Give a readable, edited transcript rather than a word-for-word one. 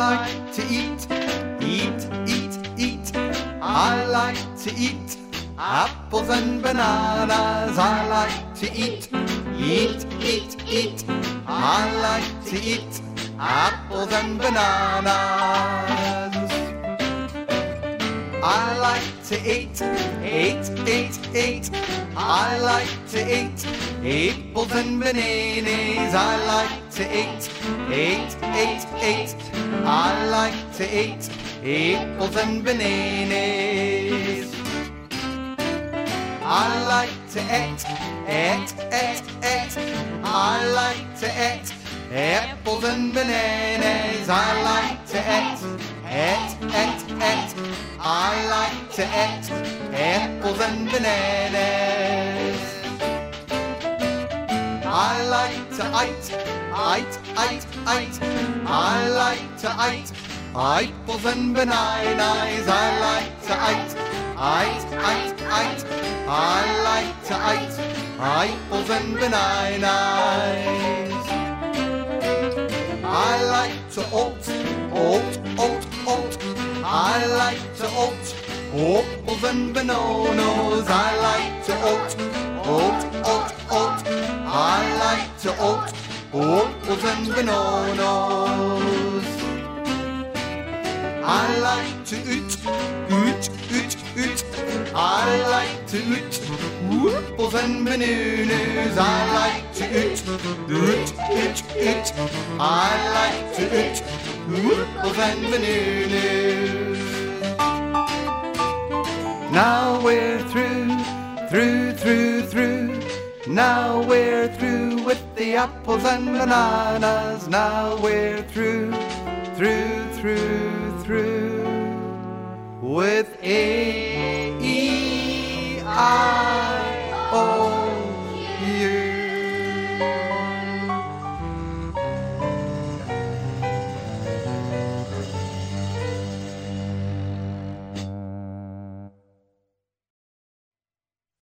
like to eat, eat, eat, eat. I like to eat apples and bananas. I like to eat, eat, eat, eat. I like to eat apples and bananas. I like to eat, eat, eat, eat. I like to eat apples and bananas. I like to eat, eat, eat, eat. I like to eat apples and bananas. I like to eat, eat, eat, eat. I like to eat apples and bananas. I like to eat, eat, eat, eat. I like to eat apples and bananas. I like to eat, eat, eat, eat. I like to eat apples and bananas. I like to eat, eat, eat, eat. I like to eat apples and bananas. I like to oat, oat, oat, oat. I like to oat apples and bananas. I like to oat, oat, oat, oat. I like to oat apples and bananas. I like to oot, oot, oot, oot. I like to oot apples and bananas. I like to oot, oot, oot, oot. I like to oot apples and bananas. Now we're through, through, through, through. Now we're through with the apples and bananas. Now we're through, through, through, through with A-E-I.